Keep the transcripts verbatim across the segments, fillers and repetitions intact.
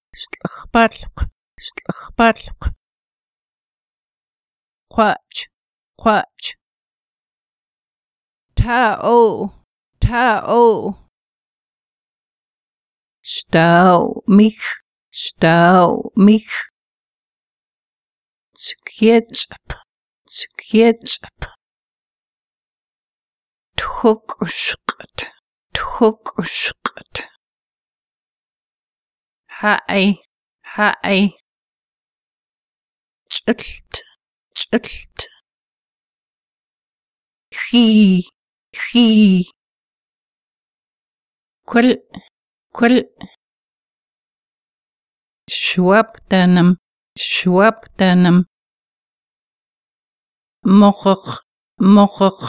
Stlachpatlq, stlachpatlq. Quach, quach. Ta-o, ta-o. Stau mich, stau mich. Tskietsup, tskietsup. Tchukushqat, tchukushqat. Hai, hai. Chlt, chlt. Khi, khi. Kul, kul. Schwabtanam, schwabtanam. Mochok, mochok.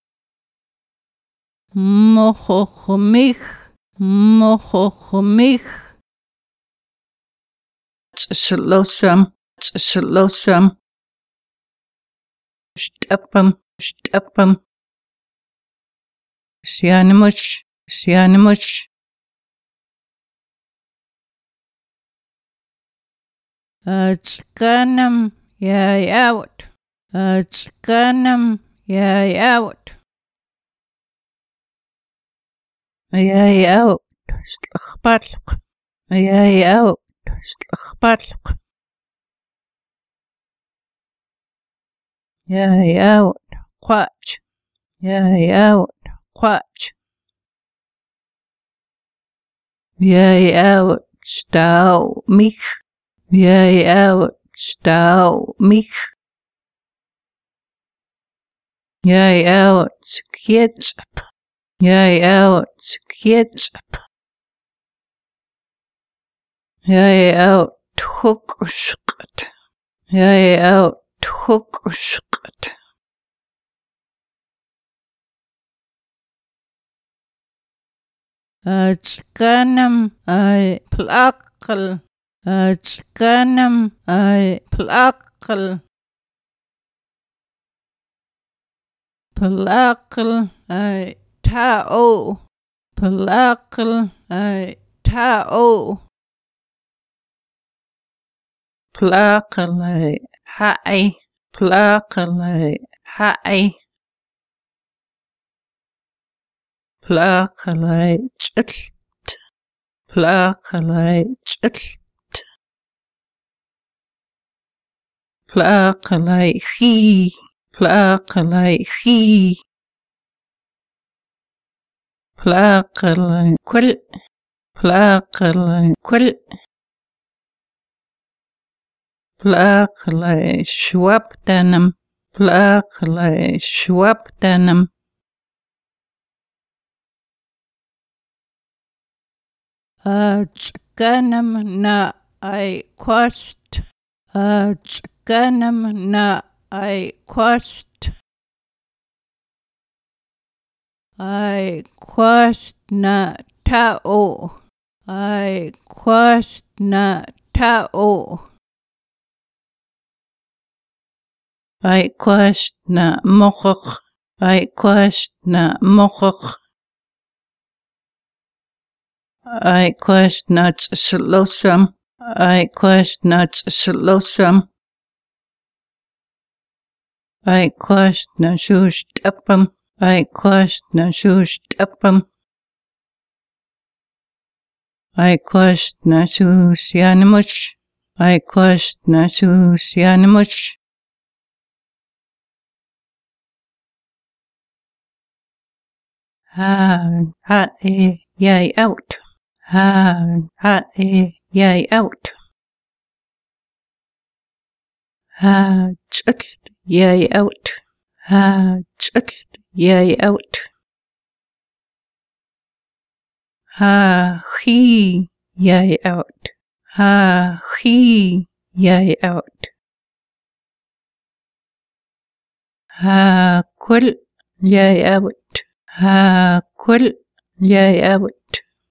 Mochok mich, mochok mich. Tslosam, tslosam. Stapam, stapam. Sianimush, sianimush. Atskanam, yay out. Atskanam, yay out. Yay out. Stlachpatlq. Yay out. Stlachpatlq. Yay out. Quach. Yay out. Quach. Yay out. Stau mich. Yay out. Stau mich. Yay out. Skietsup. Yay out. Skietsup. Yay out. Tchukushqat. Yay out. Tchukushqat. Atskanam ay plaqal. Atskanam ay plaqal. Plaqal ay ta-o. Plaqal ay ta-o. Plaqal ay hai. Plaqal ay hai. Plaqal ay chlt. Plaqal ay chlt. Plaqal ay khi. Plaqal ay khi. Plaqal ay kul. Plaqal ay kul. Plaqal ay schwabtanam. Plaqal ay schwabtanam. Atskanam na ay quast. Atskanam na ay quast. Ay quast na ta-o. Ay quast na ta-o. Ay quast na mochok. Ay quast na mochok. Ay quast na tslosam. Ay quast na tslosam. Ay quast na shustapam. Ay quast na shustapam. Ay quast na shusianimush. Ay quast na shusianimush. Ha, ha, eh, yay out. Ha, ha, eh, yay out. Ha, chlt, yay out. Ha, chlt, yay out. Ha, he, yay out. Ha, he, yay out. Ha, kul, yay out. Ha, kul, yay out.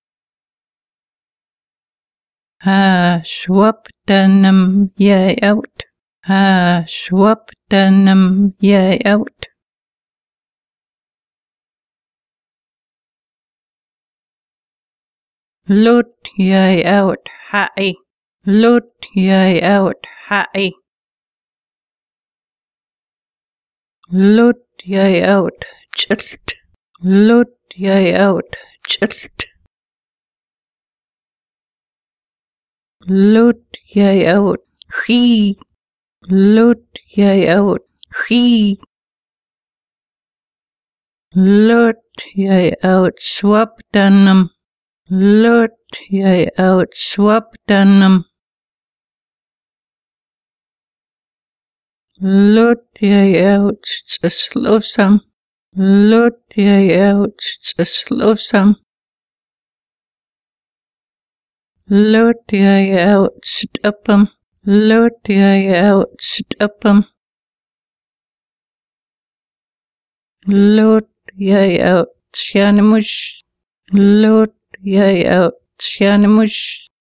Ha, schwabtanam, yay out. Ha, schwabtanam, yay out. Lut, yay out. Hai. Lut jij out, hai. Lut jij out, just. Lut jij out, just. Lut jij out, he. Lut jij out, he. Lut jij out, swap danum. Lut jij out, swap danum. Lut jij out, sloosam. Lut jij out, sloosam. Lut jij out, stapam. Lut jij out, stapam. Lut jij out, sjanimush. Lut jij out, sjanimush.